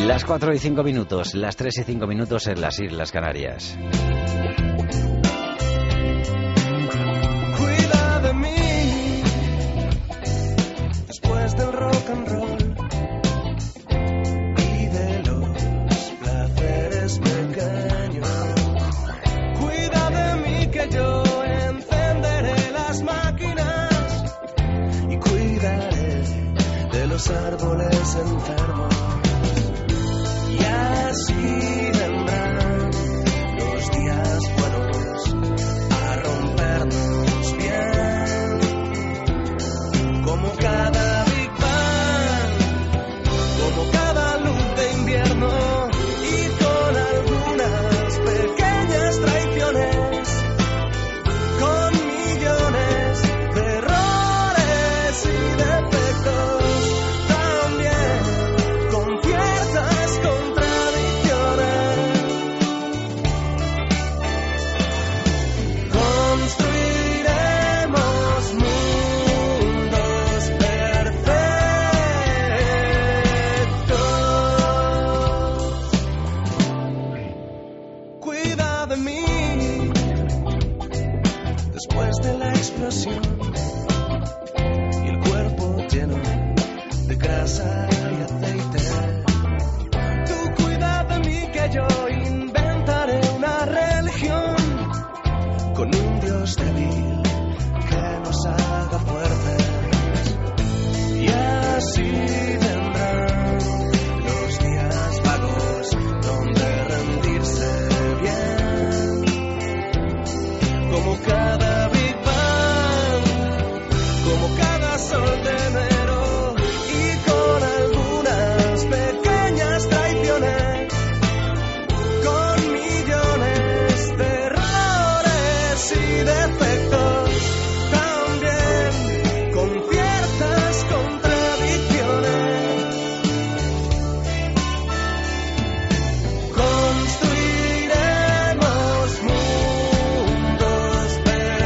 Las 4 y 5 minutos, las 3 y 5 minutos en las Islas Canarias. Cuida de mí después del rock and roll y de los placeres pequeños. Cuida de mí que yo encenderé las máquinas y cuidaré de los árboles enfermos. Y así vendrán los días buenos a rompernos bien, como cada Big Bang, como cada luz de invierno y con algunas pequeñas traiciones, con millones de errores y defectos, también con ciertas construiremos mundos perfectos. Cuida de mí después de la explosión y el cuerpo lleno de grasa y aceite. Tú cuida de mí que yo inventaré una religión con un Dios débil que nos haga fuertes. Y así vendrán los días vagos donde rendirse bien, como cada Big Bang, como cada sol de enero y con algunas pequeñas traiciones, con millones de errores y defectos, también con ciertas contradicciones. Construiremos mundos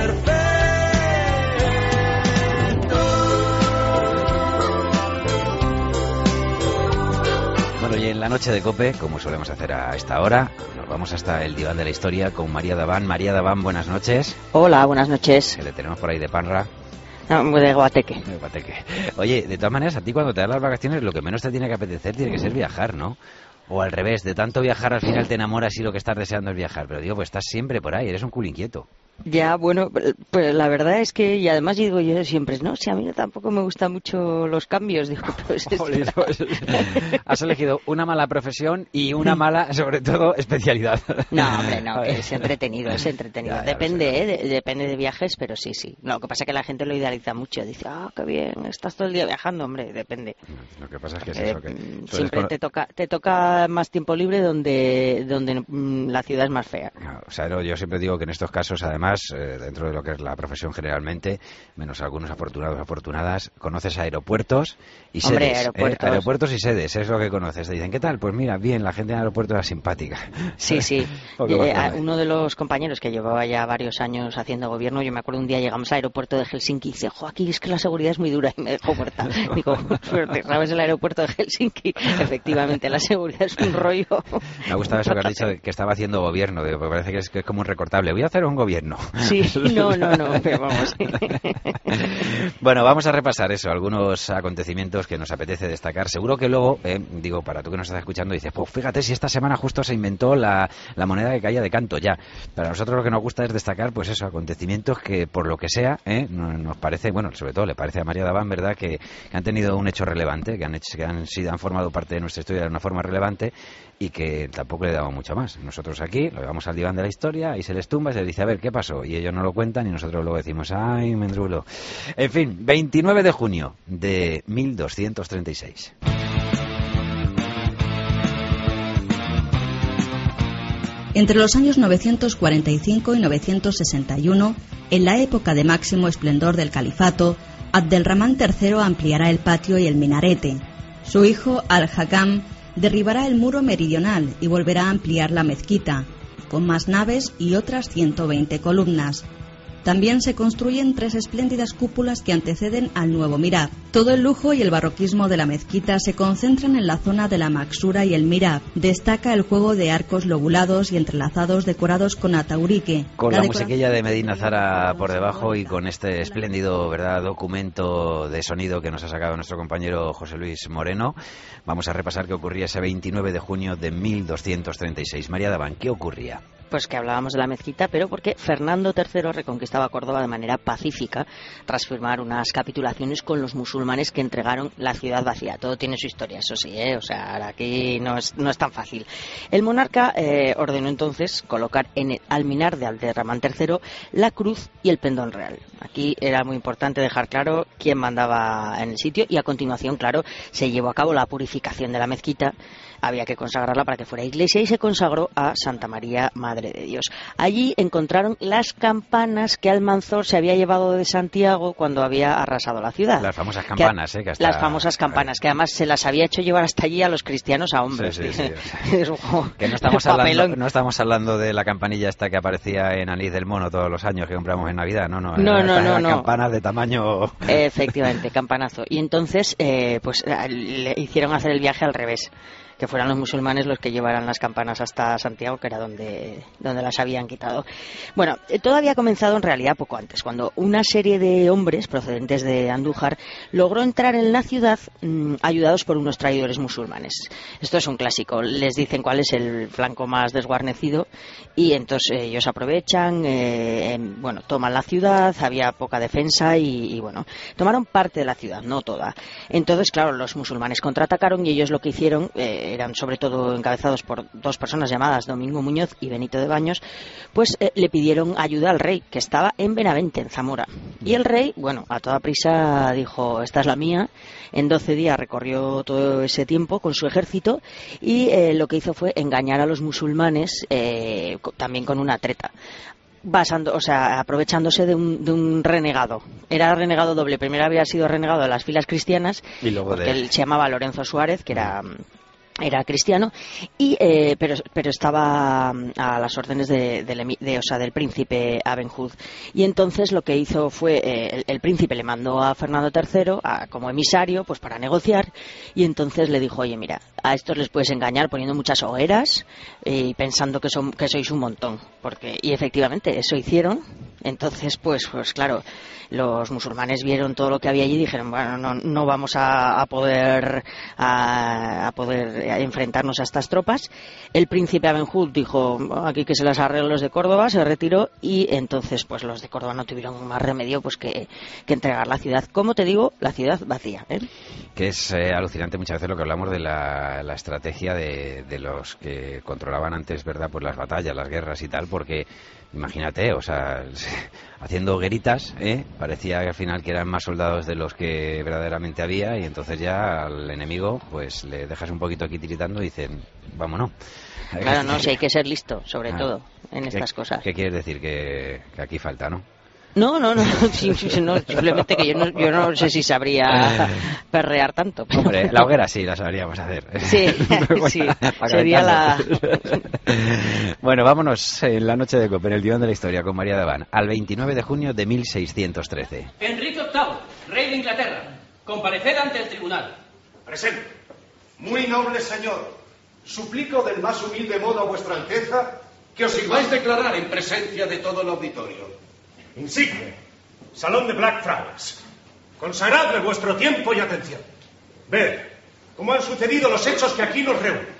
perfectos. Bueno, y en la noche de COPE, como solemos hacer a esta hora, nos vamos hasta el diván de la historia con María Daván. María Daván, buenas noches. Hola, buenas noches. Que le tenemos por ahí de Panra. No, de Guateque. De Guateque. Oye, de todas maneras, a ti cuando te das las vacaciones lo que menos te tiene que apetecer tiene que ser viajar, ¿no? O al revés, de tanto viajar al final te enamoras y lo que estás deseando es viajar. Pero digo, pues estás siempre por ahí, eres un culo inquieto. Ya, bueno, pues la verdad es que, y además digo yo siempre, no, si a mí tampoco me gustan mucho los cambios, digo, pues... Joder, pues, has elegido una mala profesión y una mala, sobre todo, especialidad. No, hombre, no, que es entretenido, es entretenido. Ya, depende, depende de viajes, pero sí, sí. No, lo que pasa es que la gente lo idealiza mucho, dice, qué bien, estás todo el día viajando, hombre, depende. Lo que pasa es que es eso, que siempre te toca más tiempo libre donde la ciudad es más fea. O sea, yo siempre digo que en estos casos, además, dentro de lo que es la profesión generalmente, menos algunos afortunados o afortunadas, conoces aeropuertos y Hombre, sedes. Aeropuertos y sedes, es lo que conoces. Te dicen, ¿qué tal? Pues mira, bien, la gente en el aeropuerto era simpática. Sí, sí. Uno de los compañeros que llevaba ya varios años haciendo gobierno, yo me acuerdo un día llegamos al aeropuerto de Helsinki y dice, aquí es que la seguridad es muy dura, y me dejó muerta. Digo, suerte, ¿sabes el aeropuerto de Helsinki? Efectivamente, la seguridad es un rollo. Me ha gustado eso que has dicho, que estaba haciendo gobierno, porque parece que es como un recortable. Voy a hacer un gobierno. Sí, no, pero vamos. Bueno, vamos a repasar eso, algunos acontecimientos que nos apetece destacar. Seguro que luego, digo, para tú que nos estás escuchando, dices, pues fíjate si esta semana justo se inventó la moneda que caía de canto ya. Para nosotros lo que nos gusta es destacar, pues eso, acontecimientos que por lo que sea, nos parece, bueno, sobre todo le parece a María Daván, ¿verdad?, que han tenido un hecho relevante, que han formado parte de nuestra historia de una forma relevante y que tampoco le damos mucho más. Nosotros aquí lo llevamos al diván de la historia y se les tumba y se les dice, a ver, ¿qué pasó? Y ellos no lo cuentan y nosotros luego decimos, ¡ay, mendrulo! En fin, 29 de junio de 1236. Entre los años 945 y 961, en la época de máximo esplendor del califato, Abdelrahman III ampliará el patio y el minarete. Su hijo Al-Hakam derribará el muro meridional y volverá a ampliar la mezquita, con más naves y otras 120 columnas. También se construyen 3 espléndidas cúpulas que anteceden al nuevo mihrab. Todo el lujo y el barroquismo de la mezquita se concentran en la zona de la maksura y el mihrab. Destaca el juego de arcos lobulados y entrelazados decorados con ataurique. Con la musiquilla de Medina Zara por debajo y con este espléndido, ¿verdad?, documento de sonido que nos ha sacado nuestro compañero José Luis Moreno, vamos a repasar qué ocurría ese 29 de junio de 1236. María Daván, ¿qué ocurría? Pues que hablábamos de la mezquita, pero porque Fernando III reconquistaba Córdoba de manera pacífica tras firmar unas capitulaciones con los musulmanes que entregaron la ciudad vacía. Todo tiene su historia, eso sí, o sea, aquí no es tan fácil. El monarca ordenó entonces colocar en el alminar de Abderramán III la cruz y el pendón real. Aquí era muy importante dejar claro quién mandaba en el sitio y a continuación, claro, se llevó a cabo la purificación de la mezquita. Había que consagrarla para que fuera iglesia y se consagró a Santa María, Madre de Dios. Allí encontraron las campanas que Almanzor se había llevado de Santiago cuando había arrasado la ciudad. Las famosas campanas, que hasta... Las famosas campanas, que además se las había hecho llevar hasta allí a los cristianos a hombres. Sí. Que no estamos hablando de la campanilla esta que aparecía en Anís del Mono todos los años que compramos en Navidad, no. Campanas de tamaño... Efectivamente, campanazo. Y entonces, pues le hicieron hacer el viaje al revés, que fueran los musulmanes los que llevaran las campanas hasta Santiago, que era donde las habían quitado. Bueno, todo había comenzado en realidad poco antes, cuando una serie de hombres procedentes de Andújar logró entrar en la ciudad ayudados por unos traidores musulmanes. Esto es un clásico, les dicen cuál es el flanco más desguarnecido y entonces ellos aprovechan, toman la ciudad, había poca defensa y tomaron parte de la ciudad, no toda. Entonces, claro, los musulmanes contraatacaron y ellos lo que hicieron... eran sobre todo encabezados por 2 personas llamadas Domingo Muñoz y Benito de Baños, pues le pidieron ayuda al rey, que estaba en Benavente, en Zamora. Y el rey, a toda prisa dijo, esta es la mía. En 12 días recorrió todo ese tiempo con su ejército y lo que hizo fue engañar a los musulmanes también con una treta. Aprovechándose de un renegado. Era renegado doble. Primero había sido renegado de las filas cristianas, y luego porque él se llamaba Lorenzo Suárez, que era cristiano, y pero estaba a las órdenes del príncipe Aben Hud. Y entonces lo que hizo fue, el príncipe le mandó a Fernando III como emisario, pues para negociar, y entonces le dijo, oye, mira, a estos les puedes engañar poniendo muchas hogueras y pensando que sois un montón, y efectivamente eso hicieron. Entonces pues claro, los musulmanes vieron todo lo que había allí y dijeron, no vamos a poder enfrentarnos a estas tropas. El príncipe Aben Hud dijo, aquí que se las arreglen los de Córdoba, se retiró y entonces pues los de Córdoba no tuvieron más remedio pues que entregar la ciudad. Como te digo, la ciudad vacía. Que es alucinante muchas veces lo que hablamos de la estrategia de los que controlaban antes, ¿verdad?, pues las batallas, las guerras y tal, porque imagínate, haciendo hogueritas, parecía que al final que eran más soldados de los que verdaderamente había, y entonces ya al enemigo pues le dejas un poquito aquí tiritando y dicen, vámonos. Claro, no, si hay que ser listo, sobre todo en estas cosas. ¿Qué quieres decir? Que aquí falta, ¿no? No, simplemente que yo no sé si sabría perrear tanto. Pero... Hombre, la hoguera sí la sabríamos hacer. Sí, sería la... Bueno, vámonos en la noche de COPE, en el diván de la historia, con María Daván, al 29 de junio de 1613. Enrique VIII, rey de Inglaterra, compareced ante el tribunal. Presente. Muy noble señor, suplico del más humilde modo a vuestra Alteza que os sirváis declarar en presencia de todo el auditorio. Insigne, Salón de Blackfriars. Consagradle vuestro tiempo y atención. Ved cómo han sucedido los hechos que aquí nos reúnen.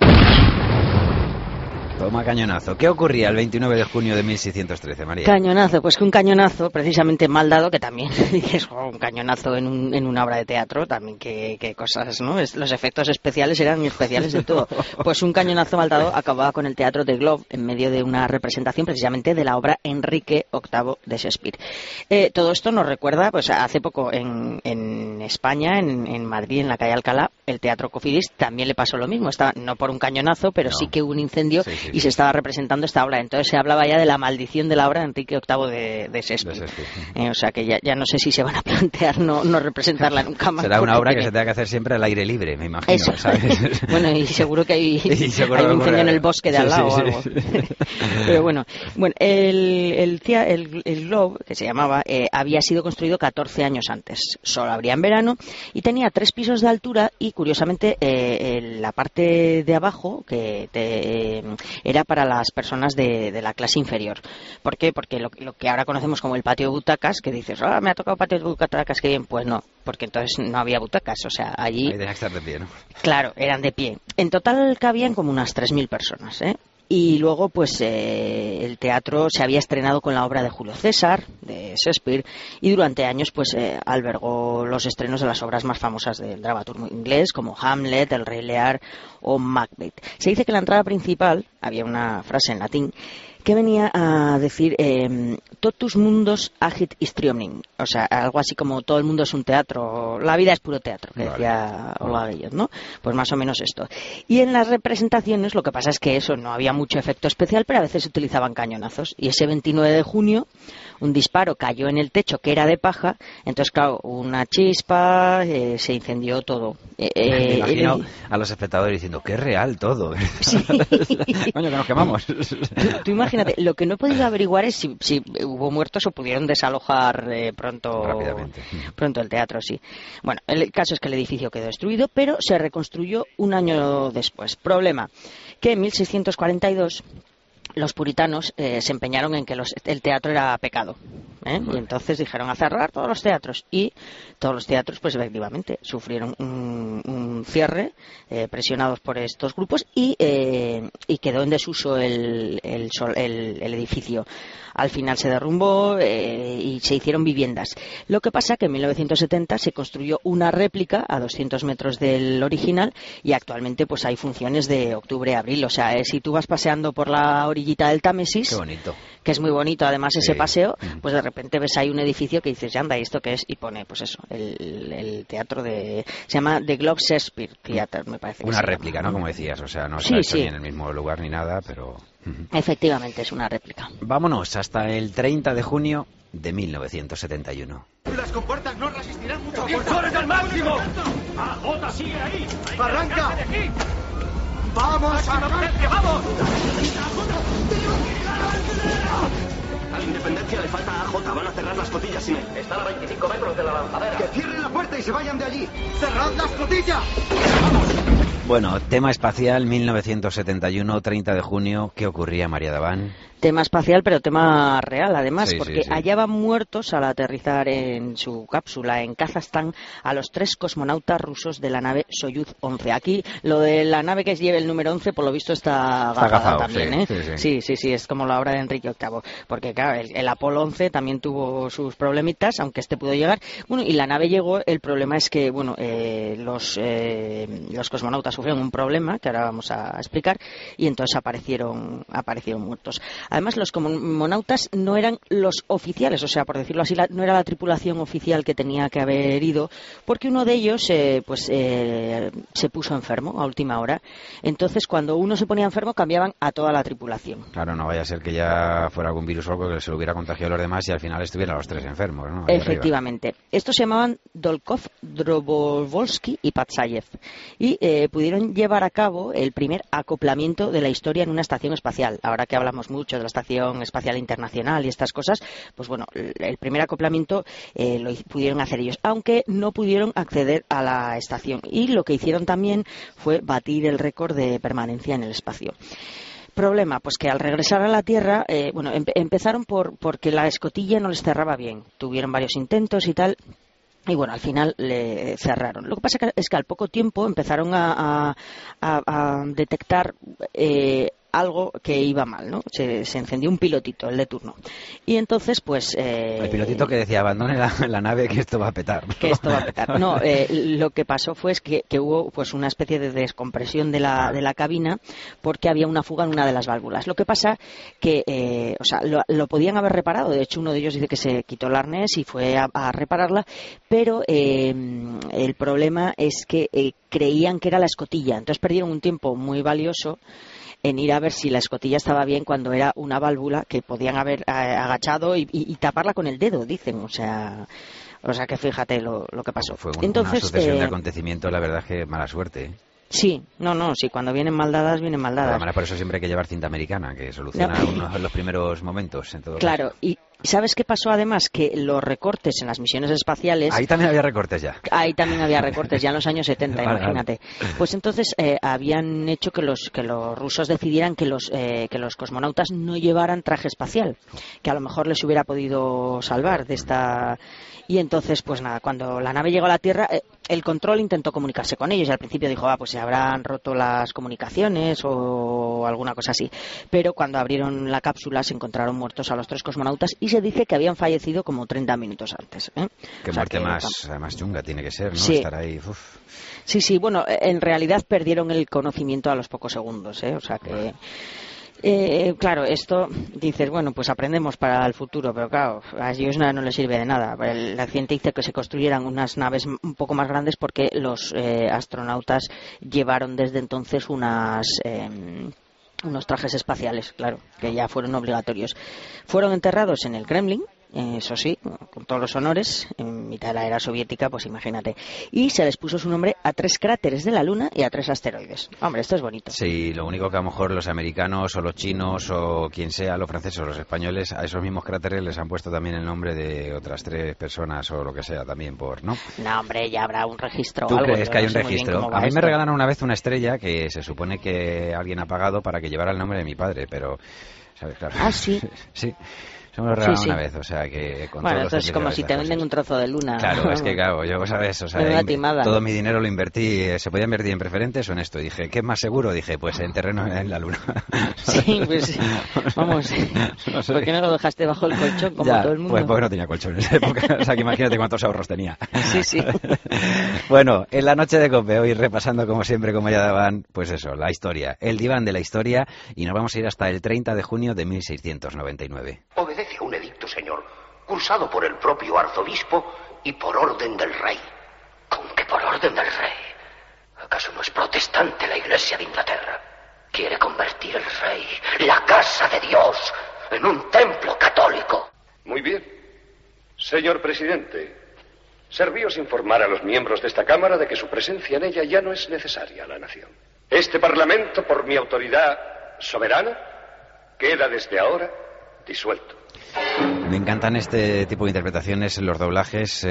Toma cañonazo. ¿Qué ocurría el 29 de junio de 1613, María? Cañonazo, pues que un cañonazo precisamente mal dado, que también es un cañonazo en una obra de teatro, también que cosas, ¿no? Los efectos especiales eran especiales de todo. Pues un cañonazo mal dado acababa con el Teatro de Globe en medio de una representación precisamente de la obra Enrique VIII de Shakespeare. Todo esto nos recuerda, pues hace poco en España, en Madrid, en la calle Alcalá, el Teatro Cofidis también le pasó lo mismo. Estaba, no por un cañonazo, pero sí que hubo un incendio. Sí. y se estaba representando esta obra. Entonces se hablaba ya de la maldición de la obra de Enrique VIII de Shakespeare. O sea que ya no sé si se van a plantear no representarla nunca más. Será una obra que se tenga que hacer siempre al aire libre, me imagino. Eso. ¿Sabes? Bueno, y seguro que hay un incendio en el bosque de al lado o algo. Pero bueno, el Globe, que se llamaba, había sido construido 14 años antes. Solo abría en verano y tenía 3 pisos de altura y, curiosamente, la parte de abajo que era para las personas de la clase inferior. ¿Por qué? Porque lo que ahora conocemos como el patio de butacas, que dices, me ha tocado patio de butacas, que bien, pues no, porque entonces no había butacas, o sea, allí... Ahí tenía que estar de pie, ¿no? Claro, eran de pie. En total cabían como unas 3.000 personas, ¿eh? Y luego, pues, el teatro se había estrenado con la obra de Julio César, de Shakespeare, y durante años, pues, albergó los estrenos de las obras más famosas del dramaturgo inglés, como Hamlet, El Rey Lear o Macbeth. Se dice que la entrada principal, había una frase en latín, que venía a decir totus mundos agit histrioning, o sea, algo así como todo el mundo es un teatro, la vida es puro teatro, que decía Olga Guillot, ¿no? Pues más o menos esto. Y en las representaciones lo que pasa es que eso, no había mucho efecto especial, pero a veces se utilizaban cañonazos. Y ese 29 de junio un disparo cayó en el techo que era de paja, entonces claro, una chispa, se incendió todo. Me imagino a los espectadores diciendo, qué real todo. Sí. Coño, que nos quemamos. Tú imagínate, lo que no he podido averiguar es si hubo muertos o pudieron desalojar pronto el teatro, sí. Bueno, el caso es que el edificio quedó destruido, pero se reconstruyó un año después. Problema, que en 1642 los puritanos se empeñaron en que el teatro era pecado, y entonces dijeron a cerrar todos los teatros, y todos los teatros pues efectivamente sufrieron un cierre, presionados por estos grupos, y quedó en desuso el edificio. Al final se derrumbó y se hicieron viviendas. Lo que pasa que en 1970 se construyó una réplica a 200 metros del original y actualmente pues hay funciones de octubre a abril. O sea, si tú vas paseando por la orillita del Támesis, qué bonito, que es muy bonito además ese paseo, pues de repente ves ahí un edificio que dices, ya anda, ¿y esto qué es? Y pone, pues eso, el teatro se llama The Globe Shakespeare Theatre, me parece. Una réplica, ¿no? Como decías, o sea, no está hecho ni en el mismo lugar ni nada, pero... Efectivamente, es una réplica. Vámonos hasta el 30 de junio de 1971. Las compuertas no resistirán mucho. ¡Impulsores al máximo! ¡AJ sigue ahí! ¡Arranca! ¡Vamos, arranca! ¡Vamos! A la Independencia le falta AJ. Van a cerrar las cotillas sin él. Están a 25 metros de la lanzadera. ¡Que cierren la puerta y se vayan de allí! ¡Cerrad las cotillas! Bueno, tema espacial, 1971, 30 de junio. ¿Qué ocurría, María Daván? Tema espacial, pero tema real, además, Sí, porque sí. hallaban muertos al aterrizar en su cápsula en Kazajstán a los 3 cosmonautas rusos de la nave Soyuz 11. Aquí, lo de la nave que lleve el número 11, por lo visto está gafada también, sí, Sí, es como la obra de Enrique VIII, porque claro, el Apolo 11 también tuvo sus problemitas, aunque este pudo llegar. Bueno, y la nave llegó, el problema es que, bueno, los cosmonautas sufrieron un problema, que ahora vamos a explicar, y entonces aparecieron muertos. Además, los cosmonautas no eran los oficiales, o sea, por decirlo así, no era la tripulación oficial que tenía que haber ido, porque uno de ellos se puso enfermo a última hora. Entonces, cuando uno se ponía enfermo, cambiaban a toda la tripulación. Claro, no vaya a ser que ya fuera algún virus o algo que se lo hubiera contagiado a los demás y al final estuvieran los 3 enfermos, ¿no? Ahí Efectivamente. Arriba. Estos se llamaban Dolkov, Dobrovolsky y Patsayev, y pudieron llevar a cabo el primer acoplamiento de la historia en una estación espacial. Ahora que hablamos mucho de la Estación Espacial Internacional y estas cosas, pues bueno, el primer acoplamiento lo pudieron hacer ellos, aunque no pudieron acceder a la estación, y lo que hicieron también fue batir el récord de permanencia en el espacio. Problema, pues que al regresar a la Tierra, empezaron porque la escotilla no les cerraba bien, tuvieron varios intentos y tal. Y bueno, al final le cerraron. Lo que pasa es que al poco tiempo empezaron a detectar algo que iba mal, ¿no? Se encendió un pilotito, el de turno. Y entonces, pues... el pilotito que decía, abandone la nave, que esto va a petar. Que esto va a petar. No, lo que pasó fue que hubo pues una especie de descompresión de la cabina, porque había una fuga en una de las válvulas. Lo que pasa que, lo podían haber reparado. De hecho, uno de ellos dice que se quitó el arnés y fue a repararla, pero el problema es que creían que era la escotilla. Entonces perdieron un tiempo muy valioso en ir a ver si la escotilla estaba bien cuando era una válvula que podían haber agachado y taparla con el dedo, dicen. O sea que fíjate lo que pasó. Fue una sucesión de acontecimientos, la verdad es que mala suerte, ¿eh? Sí, sí, cuando vienen mal dadas, vienen mal dadas. Por eso siempre hay que llevar cinta americana, que soluciona uno de los primeros momentos. En todo claro, caso. Y ¿sabes qué pasó además? Que los recortes en las misiones espaciales... Ahí también había recortes ya. Ahí también había recortes, ya en los años 70, imagínate. Pues entonces habían hecho que los rusos decidieran que los cosmonautas no llevaran traje espacial, que a lo mejor les hubiera podido salvar de esta... Y entonces, pues nada, cuando la nave llegó a la Tierra, el control intentó comunicarse con ellos y al principio dijo, pues se habrán roto las comunicaciones o alguna cosa así. Pero cuando abrieron la cápsula se encontraron muertos a los 3 cosmonautas y se dice que habían fallecido como 30 minutos antes. Qué muerte más chunga tiene que ser, ¿no? Sí. Estar ahí. Uf. Sí, bueno, en realidad perdieron el conocimiento a los pocos segundos, o sea que... claro, esto dices, bueno, pues aprendemos para el futuro, pero claro, a ellos no les sirve de nada. El accidente hizo que se construyeran unas naves un poco más grandes porque los astronautas llevaron desde entonces unos trajes espaciales, claro, que ya fueron obligatorios. Fueron enterrados en el Kremlin, eso sí, con todos los honores, en mitad de la era soviética, pues imagínate. Y se les puso su nombre a 3 cráteres de la Luna y a 3 asteroides. Hombre, esto es bonito. Sí, lo único que a lo mejor los americanos o los chinos o quien sea, los franceses o los españoles, a esos mismos cráteres les han puesto también el nombre de otras 3 personas o lo que sea también ¿no? No, hombre, ya habrá un registro. ¿Tú algo, crees que hay un no registro? A mí me regalaron una vez una estrella que se supone que alguien ha pagado para que llevara el nombre de mi padre, pero... ¿sabes? Claro. Ah, sí. Sí. Se me lo regalaron una vez, o sea que... Bueno, esto es como si te venden un trozo de luna. Claro, es que claro, yo, ¿sabes? O sea, todo mi dinero lo invertí, se podía invertir en preferentes o en esto. Dije, ¿qué es más seguro? Dije, pues en terreno en la luna. Sí, pues, vamos, no sé. ¿Por qué no lo dejaste bajo el colchón como todo el mundo? Pues porque no tenía colchón en esa época, o sea que imagínate cuántos ahorros tenía. Sí. Bueno, en la noche de COPE, hoy repasando como siempre, como ya daban, pues eso, la historia, el diván de la historia, y nos vamos a ir hasta el 30 de junio de 1699. Obedece a un edicto, señor, cursado por el propio arzobispo y por orden del rey. ¿Con qué por orden del rey? ¿Acaso no es protestante la Iglesia de Inglaterra? Quiere convertir el rey, la casa de Dios, en un templo católico. Muy bien. Señor presidente, servíos informar a los miembros de esta Cámara de que su presencia en ella ya no es necesaria a la nación. Este Parlamento, por mi autoridad soberana, queda desde ahora disuelto. Me encantan este tipo de interpretaciones, los doblajes.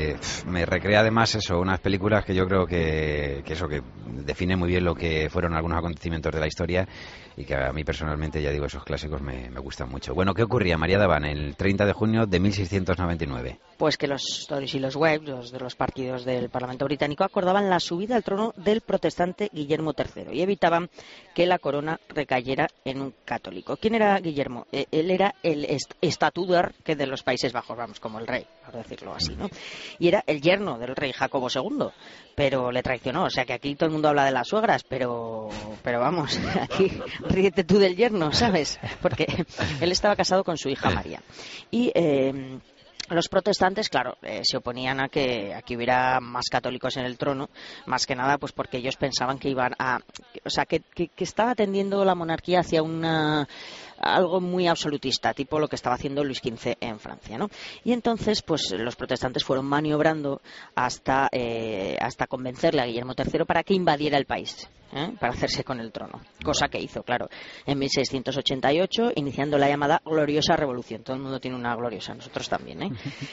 Me recrea además eso, unas películas que yo creo que eso que define muy bien lo que fueron algunos acontecimientos de la historia y que a mí personalmente, ya digo, esos clásicos me gustan mucho. Bueno, ¿qué ocurría, María Daván, el 30 de junio de 1699? Pues que los Tories y los Whigs, los de los partidos del Parlamento británico, acordaban la subida al trono del protestante Guillermo III y evitaban que la corona recayera en un católico. ¿Quién era Guillermo? Él era el estatúder que de los Países Bajos, vamos, como el rey, por decirlo así, ¿no? Y era el yerno del rey Jacobo II, pero le traicionó. O sea que aquí todo el mundo habla de las suegras, pero vamos, aquí ríete tú del yerno, ¿sabes? Porque él estaba casado con su hija María. Y los protestantes, claro, se oponían a que hubiera más católicos en el trono, más que nada pues porque ellos pensaban que iban a... O sea, que estaba tendiendo la monarquía hacia algo muy absolutista, tipo lo que estaba haciendo Luis XV en Francia, ¿no? Y entonces, pues los protestantes fueron maniobrando hasta convencerle a Guillermo III para que invadiera el país, para hacerse con el trono, cosa que hizo, claro, en 1688, iniciando la llamada gloriosa revolución. Todo el mundo tiene una gloriosa, nosotros también,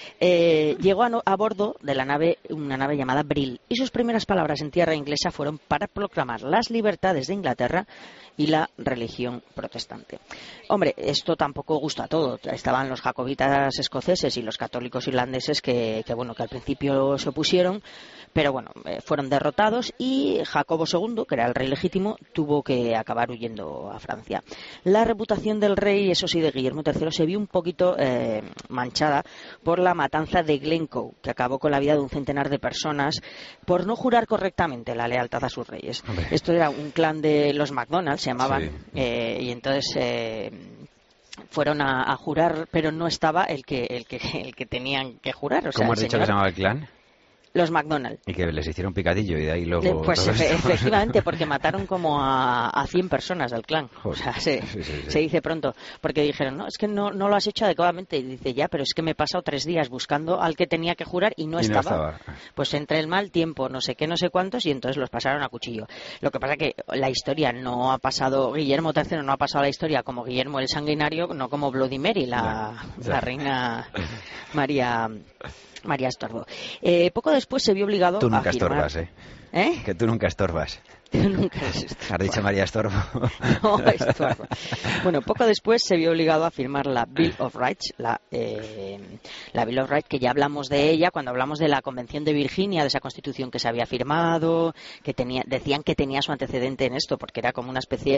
llegó a bordo de una nave llamada Brill, y sus primeras palabras en tierra inglesa fueron para proclamar las libertades de Inglaterra y la religión protestante. Hombre, esto tampoco gusta a todo. Estaban los jacobitas escoceses y los católicos irlandeses que al principio se opusieron, pero bueno, fueron derrotados y Jacobo II, que era el rey legítimo, tuvo que acabar huyendo a Francia. La reputación del rey, eso sí, de Guillermo III, se vio un poquito manchada por la matanza de Glencoe, que acabó con la vida de un centenar de personas por no jurar correctamente la lealtad a sus reyes. Hombre. Esto era un clan de los MacDonald, se llamaban, sí. Y entonces fueron a jurar, pero no estaba el que tenían que jurar. O sea, ¿cómo has dicho que se llamaba el clan? Los McDonald. Y que les hicieron picadillo y de ahí luego... Pues efectivamente, porque mataron como a 100 personas del clan. Joder. O sea, se dice pronto. Porque dijeron, no, es que no lo has hecho adecuadamente. Y dice, ya, pero es que me he pasado 3 días buscando al que tenía que jurar y no estaba. Pues entre el mal tiempo, no sé qué, no sé cuántos, y entonces los pasaron a cuchillo. Lo que pasa que la historia no ha pasado, Guillermo III no ha pasado a la historia como Guillermo el Sanguinario, no como Bloody Mary, la reina María Estorbo. Poco después se vio obligado a firmar... Tú nunca estorbas, ¿eh? Que tú nunca estorbas. Nunca has dicho María Estorbo. No, Estorbo. Bueno, poco después se vio obligado a firmar la Bill of Rights, la Bill of Rights, que ya hablamos de ella cuando hablamos de la Convención de Virginia, de esa constitución que se había firmado, que decían que tenía su antecedente en esto, porque era como una especie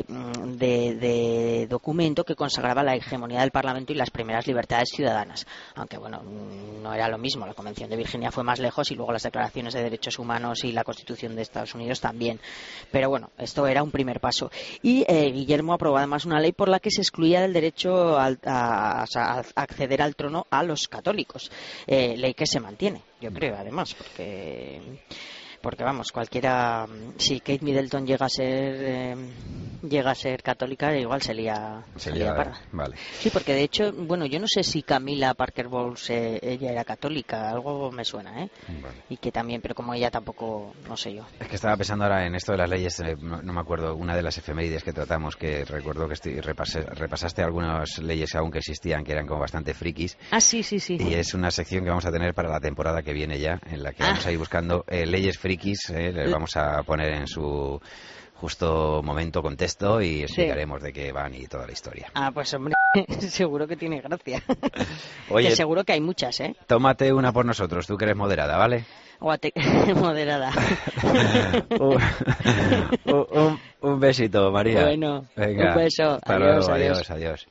de documento que consagraba la hegemonía del Parlamento y las primeras libertades ciudadanas. Aunque, bueno, no era lo mismo. La Convención de Virginia fue más lejos y luego las declaraciones de derechos humanos y la Constitución de Estados Unidos también. Pero bueno, esto era un primer paso. Y Guillermo aprobó además una ley por la que se excluía del derecho a acceder al trono a los católicos. Ley que se mantiene, yo creo, además, porque vamos, cualquiera, si Kate Middleton llega a ser católica, igual se lía parda. Vale. Sí, porque de hecho, bueno, yo no sé si Camila Parker Bowles ella era católica, algo me suena, Vale. Y que también, pero como ella tampoco, no sé yo. Es que estaba pensando ahora en esto de las leyes, no me acuerdo, una de las efemérides que tratamos, que recuerdo que repasaste algunas leyes aún que existían, que eran como bastante frikis. Ah, sí. Y es una sección que vamos a tener para la temporada que viene ya, en la que vamos a ir buscando leyes frikis, les vamos a poner en su justo momento, contexto, y explicaremos de qué van y toda la historia. Ah, pues hombre, seguro que tiene gracia. Oye, que seguro que hay muchas, Tómate una por nosotros, tú que eres moderada, ¿vale? Moderada. un besito, María. Bueno, venga, un beso. Adiós.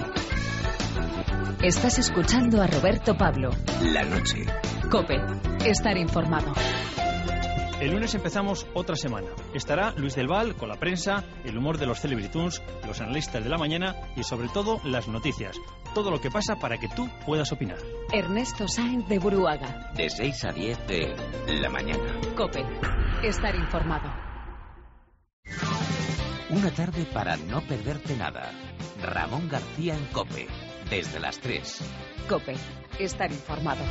Estás escuchando a Roberto Pablo. La noche. COPE. Estar informado. El lunes empezamos otra semana. Estará Luis del Val con la prensa, el humor de los Celebritunes, los analistas de la mañana y sobre todo las noticias. Todo lo que pasa para que tú puedas opinar. Ernesto Sáenz de Buruaga. De 6 a 10 de la mañana. COPE. Estar informado. Una tarde para no perderte nada. Ramón García en COPE. Desde las 3. COPE. Estar informado.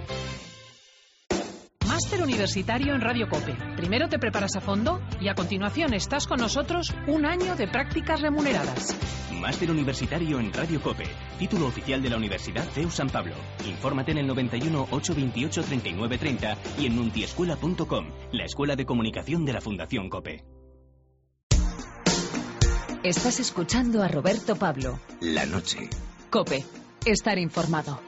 Máster universitario en Radio COPE. Primero te preparas a fondo y a continuación estás con nosotros 1 año de prácticas remuneradas. Máster universitario en Radio COPE. Título oficial de la Universidad CEU San Pablo. Infórmate en el 91 828 3930 y en nuntiescuela.com, la escuela de comunicación de la Fundación COPE. Estás escuchando a Roberto Pablo. La noche. COPE. Estar informado.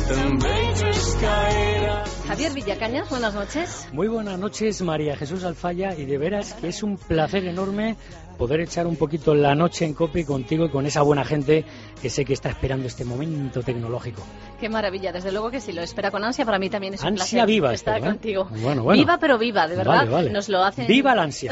Javier Villacañas, buenas noches. Muy buenas noches, María Jesús Alfaya, y de veras que es un placer enorme poder echar un poquito la noche en COPE contigo y con esa buena gente que sé que está esperando este momento tecnológico. Qué maravilla, desde luego que sí, lo espera con ansia. Para mí también es un ansia placer viva estar contigo. Bueno. Viva pero viva, de verdad. Vale. Nos lo hacen... ¡Viva la ansia!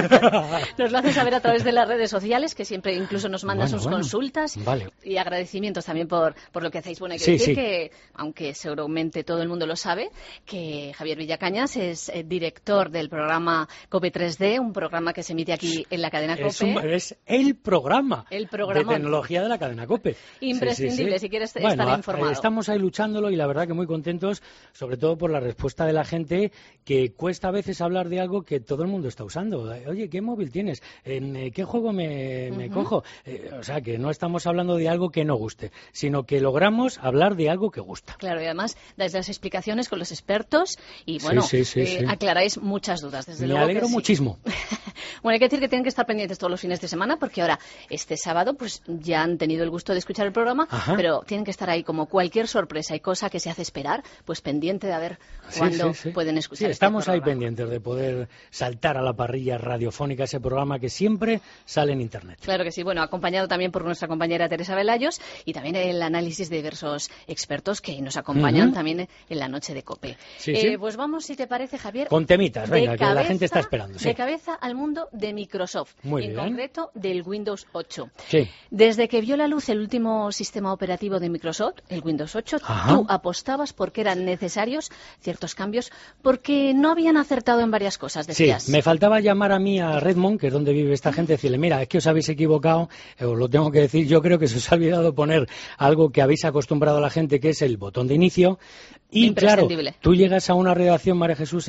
Nos lo hacen saber a través de las redes sociales, que siempre incluso nos mandan sus consultas. Vale. Y agradecimientos también por lo que hacéis. Bueno, hay que decir que, aunque seguramente todo el mundo lo sabe, que Javier Villacañas es director del programa COPE 3D, un programa que se emite aquí en la cadena COPE. Es el programa de tecnología de la cadena COPE. Imprescindible, si quieres estar informado. Estamos ahí luchándolo y la verdad que muy contentos, sobre todo por la respuesta de la gente, que cuesta a veces hablar de algo que todo el mundo está usando. Oye, ¿qué móvil tienes? ¿En qué juego me cojo? O sea, que no estamos hablando de algo que no guste, sino que logramos hablar de algo que gusta. Claro, y además dais las explicaciones con los expertos y, bueno, aclaráis muchas dudas, desde luego. Me alegro muchísimo. Bueno, hay que decir que tienen que estar pendientes todos los fines de semana, porque ahora, este sábado, pues ya han tenido el gusto de escuchar el programa, pero tienen que estar ahí como cualquier sorpresa y cosa que se hace esperar, pues pendiente de a ver cuándo pueden escuchar. Sí, estamos ahí pendientes de poder saltar a la parrilla radiofónica, ese programa que siempre sale en Internet. Claro que sí, bueno, acompañado también por nuestra compañera Teresa Velayos y también el análisis de diversos expertos que nos acompañan también en la noche de COPE. Pues vamos, si te parece, Javier, con temitas, venga, que la gente está esperando. De cabeza al mundo de Microsoft, en concreto del Windows 8. Sí. Desde que vio la luz el último sistema operativo de Microsoft, el Windows 8, tú apostabas porque eran necesarios ciertos cambios, porque no habían acertado en varias cosas, decías. Sí, me faltaba llamar a mí a Redmond, que es donde vive esta gente, decirle, mira, es que os habéis equivocado, os lo tengo que decir, yo creo que se os ha olvidado poner algo que habéis acostumbrado a la gente, que es el botón de inicio. Y claro, tú llegas a una redacción, María Jesús,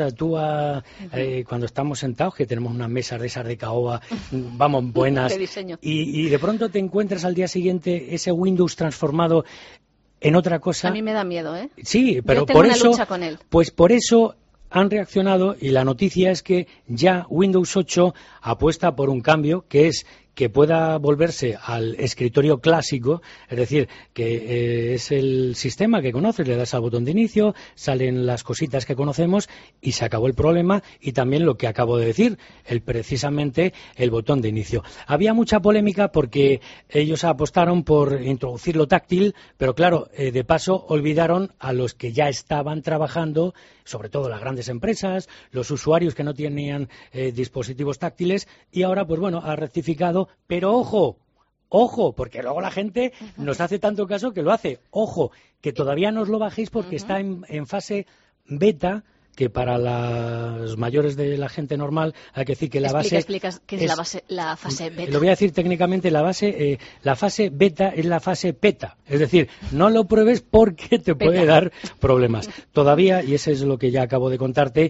cuando estamos sentados, que tenemos unas mesas de esas de caoba, vamos, buenas, y de pronto te encuentras al día siguiente ese Windows transformado en otra cosa. A mí me da miedo, ¿eh? Sí, pero yo tengo por una eso, lucha con él. Pues por eso han reaccionado, y la noticia es que ya Windows 8 apuesta por un cambio, que es que pueda volverse al escritorio clásico, es decir, que es el sistema que conoces, le das al botón de inicio, salen las cositas que conocemos y se acabó el problema, y también lo que acabo de decir, precisamente el botón de inicio. Había mucha polémica porque ellos apostaron por introducir lo táctil, pero claro, de paso olvidaron a los que ya estaban trabajando, sobre todo las grandes empresas, los usuarios que no tenían dispositivos táctiles, y ahora, pues bueno, ha rectificado. Pero ojo, porque luego la gente nos hace tanto caso que lo hace. Ojo, que todavía no os lo bajéis porque está en fase beta, que para los mayores de la gente normal hay que decir que la base... Explicas qué es la fase beta. Lo voy a decir técnicamente, la fase beta es la fase peta. Es decir, no lo pruebes porque te puede dar problemas. Todavía, y eso es lo que ya acabo de contarte,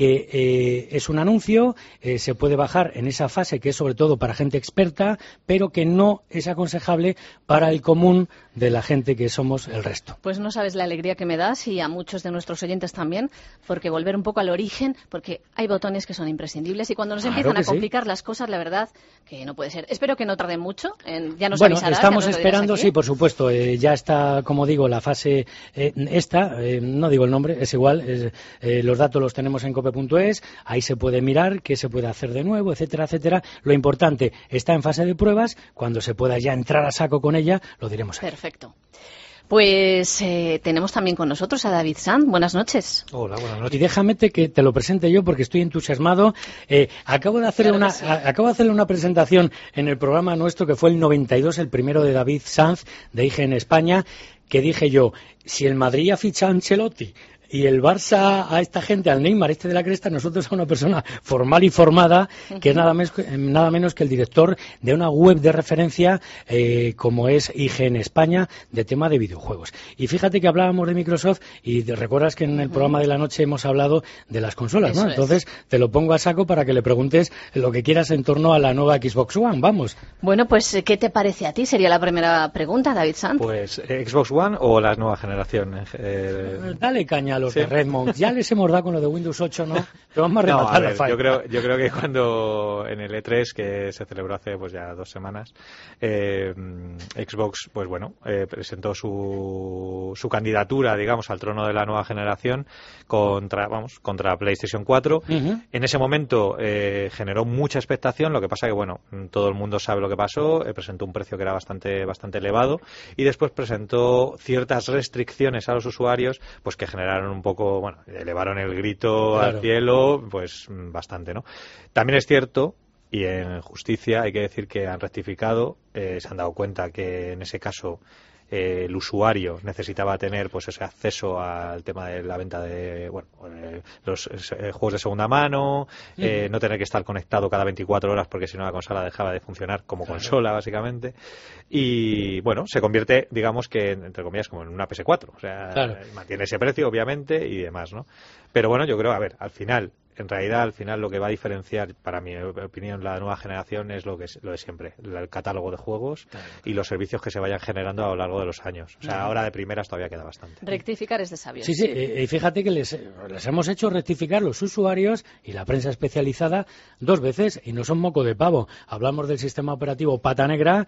que es un anuncio, se puede bajar en esa fase que es sobre todo para gente experta, pero que no es aconsejable para el común de la gente que somos el resto. Pues no sabes la alegría que me das, y a muchos de nuestros oyentes también, porque volver un poco al origen, porque hay botones que son imprescindibles y cuando nos empiezan a complicar las cosas, la verdad que no puede ser. Espero que no tarde mucho, ya nos avisarás. Estamos esperando, sí, por supuesto, ya está, como digo, la fase no digo el nombre, es igual, los datos los tenemos en cope.es, ahí se puede mirar qué se puede hacer de nuevo, etcétera, etcétera. Lo importante, está en fase de pruebas, cuando se pueda ya entrar a saco con ella, lo diremos aquí. Perfecto. Pues tenemos también con nosotros a David Sanz. Buenas noches. Hola, buenas noches. Y déjame que te lo presente yo porque estoy entusiasmado. Acabo de hacerle una presentación en el programa nuestro que fue el 92, el primero de David Sanz de IGN España, que dije yo, si el Madrid ha fichado a Ancelotti y el Barça a esta gente, al Neymar de la cresta, nosotros a una persona formal y formada, que es nada menos que el director de una web de referencia como es IGN España, de tema de videojuegos. Y fíjate que hablábamos de Microsoft y recuerdas que en el programa de la noche hemos hablado de las consolas, ¿no? Entonces te lo pongo a saco para que le preguntes lo que quieras en torno a la nueva Xbox One, vamos. Bueno, pues ¿qué te parece a ti? Sería la primera pregunta, David Sanz. Pues Xbox One o la nueva generación. Dale caña a los de Redmond. Ya les hemos dado con lo de Windows 8, ¿no? Pero vamos a rematar la falla. Yo creo que cuando en el E3, que se celebró hace pues ya 2 semanas, Xbox pues bueno presentó su candidatura, digamos, al trono de la nueva generación contra PlayStation 4. En ese momento generó mucha expectación. Lo que pasa que bueno, todo el mundo sabe lo que pasó. Presentó un precio que era bastante elevado y después presentó ciertas restricciones a los usuarios, pues que generaron un poco, bueno, elevaron el grito al cielo, pues bastante, ¿no? También es cierto, y en justicia hay que decir que han rectificado, se han dado cuenta que en ese caso el usuario necesitaba tener pues ese acceso al tema de la venta de los juegos de segunda mano, no tener que estar conectado cada 24 horas porque si no la consola dejaba de funcionar como consola básicamente, y bueno, se convierte, digamos que entre comillas, como en una PS4, o sea, mantiene ese precio obviamente y demás, ¿no? Pero bueno, yo creo, a ver, al final lo que va a diferenciar, para mi opinión, la nueva generación es lo de siempre, el catálogo de juegos y los servicios que se vayan generando a lo largo de los años. O sea, ahora de primeras todavía queda bastante. Rectificar es de sabios. Sí, y fíjate que les hemos hecho rectificar los usuarios y la prensa especializada 2 veces y no son moco de pavo. Hablamos del sistema operativo pata negra,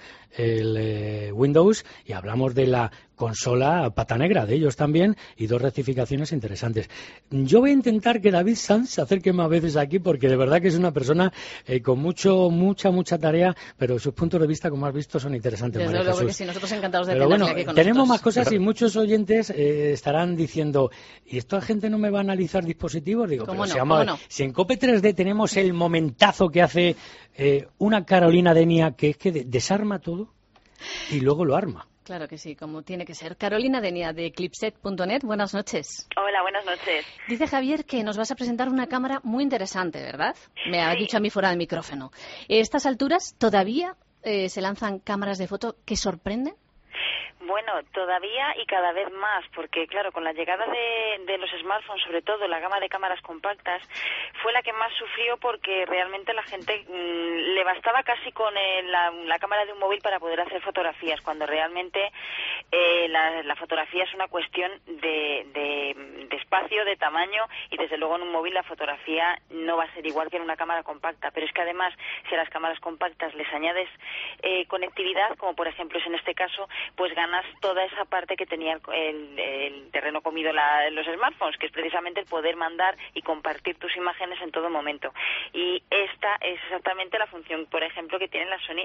el Windows, y hablamos de la consola pata negra de ellos también, y 2 rectificaciones interesantes. Yo voy a intentar que David Sanz se acerque más veces aquí, porque de verdad que es una persona con mucha tarea, pero sus puntos de vista, como has visto, son interesantes. Desde luego que sí, nosotros encantados de tenerle aquí con nosotros. Tenemos más cosas y muchos oyentes estarán diciendo, ¿y esta gente no me va a analizar dispositivos? Digo, pero si en COPE 3D tenemos el momentazo que hace una Carolina Denia, que es que desarma todo y luego lo arma. Claro que sí, como tiene que ser. Carolina Denia, de Clipset.net, buenas noches. Hola, buenas noches. Dice Javier que nos vas a presentar una cámara muy interesante, ¿verdad? Me ha dicho a mí fuera del micrófono. ¿A estas alturas todavía se lanzan cámaras de foto que sorprenden? Bueno, todavía y cada vez más, porque claro, con la llegada de los smartphones, sobre todo la gama de cámaras compactas, fue la que más sufrió, porque realmente la gente le bastaba casi con la cámara de un móvil para poder hacer fotografías, cuando realmente la fotografía es una cuestión de espacio, de tamaño, y desde luego en un móvil la fotografía no va a ser igual que en una cámara compacta. Pero es que además, si a las cámaras compactas les añades conectividad, como por ejemplo es en este caso, pues ganas toda esa parte que tenía el terreno comido los smartphones, que es precisamente el poder mandar y compartir tus imágenes en todo momento. Y esta es exactamente la función, por ejemplo, que tiene la Sony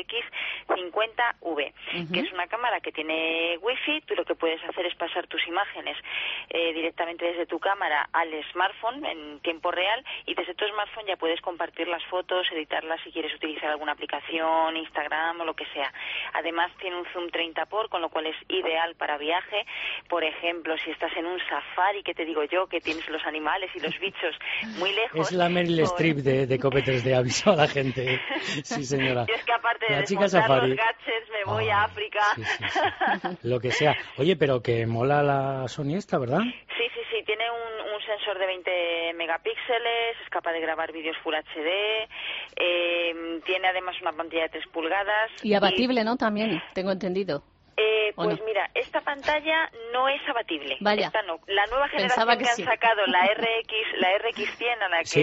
HX50V, que es una cámara que tiene Wi-Fi. Tú lo que puedes hacer es pasar tus imágenes directamente desde tu cámara al smartphone en tiempo real, y desde tu smartphone ya puedes compartir las fotos, editarlas si quieres utilizar alguna aplicación, Instagram o lo que sea. Además tiene un zoom 30x, con lo cual es ideal para viaje. Por ejemplo, si estás en un safari, que te digo yo, que tienes los animales y los bichos muy lejos. Es la Meryl Streep de COPE 3D, aviso a la gente. Sí, señora. Yo es que aparte de desmontar safari, los gadgets, me voy a África. Sí. Lo que sea. Oye, pero que mola la Sony esta, ¿verdad? Sí. Tiene un sensor de 20 megapíxeles, es capaz de grabar vídeos Full HD, tiene además una pantalla de 3 pulgadas. Y abatible, ¿no? También, tengo entendido. Pues no. Mira, esta pantalla no es abatible. Vaya. Esta no. La nueva generación que han sacado, la RX100, a la que